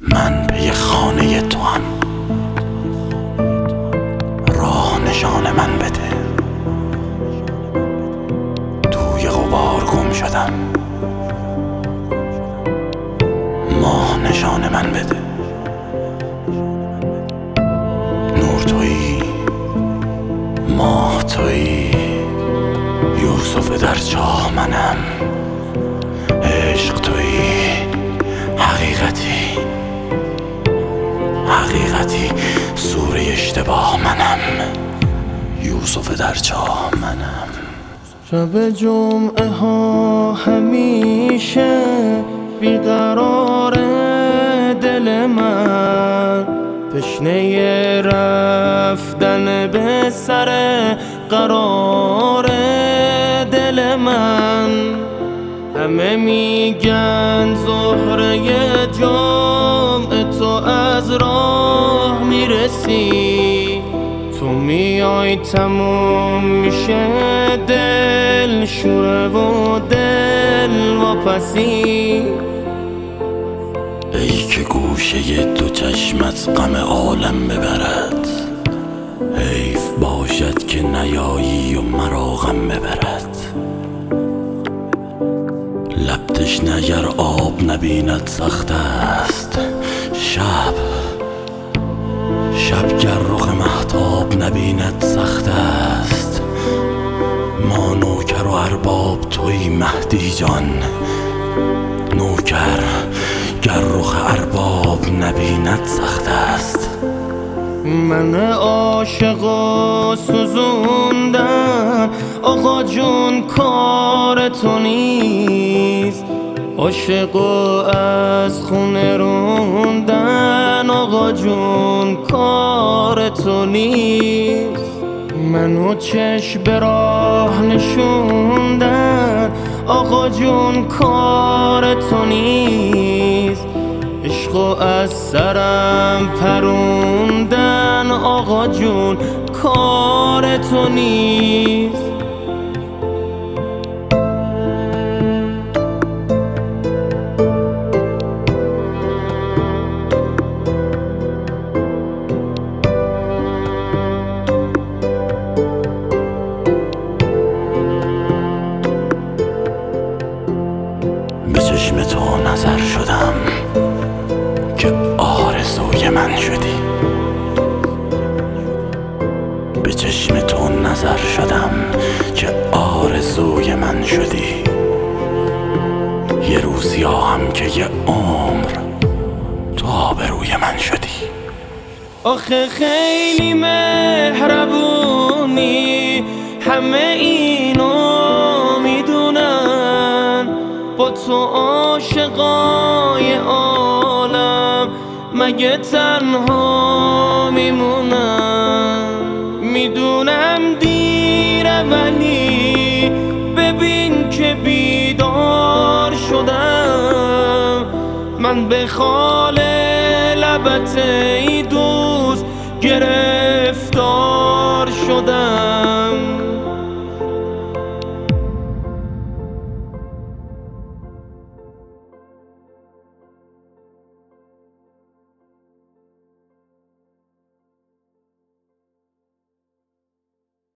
من پی خانه تو هم، راه نشان من بده. توی غبار گم شدم، ماه نشان من بده. نور تویی، ماه تویی، یوسف در چاه منم. عشق تویی، حقیقتی سوره اشتباه منم. یوسف در چاه منم. شب جمعه ها همیشه بیقرار دل من، تشنه رفتن به سر قرار دل من. همه میگن زهره جمعه تو از راه میرسی، تو میای تموم میشه دل شوره و دل واپسی. ای که گوشه دو چشمت غم عالم ببرد، حیف باشد که نیایی و مرا غم ببرد. لب تشنه اگر آب نبیند سخت است، شب گر رخ مهتاب نبیند سخت است. ما نوکر و ارباب توی مهدی جان، نوکر گر رخ ارباب نبیند سخت است. من عاشق و سوزوندن آقا جون کار تو نیست، عاشق و از خونه روندن آقا جون کار تو نیست. منو چشم به راه نشوندن آقا جون کار تو نیست، عشق و از سرم پروندن آقا جون کار تو نیست. به چشم تو نظر شدم که آرزوی من شدی. به چشم تو نظر شدم که آرزوی من شدی. یه روزی هم که یه عمر تو آبروی من شدی. آخه خیلی مهربونی، همه اینو میدونن، با تو عاشقای عالم مگه تنها میمونم. میدونم دیره ولی ببین که بیدار شدم. من به خال لبت ای دوست گرفتار شدم.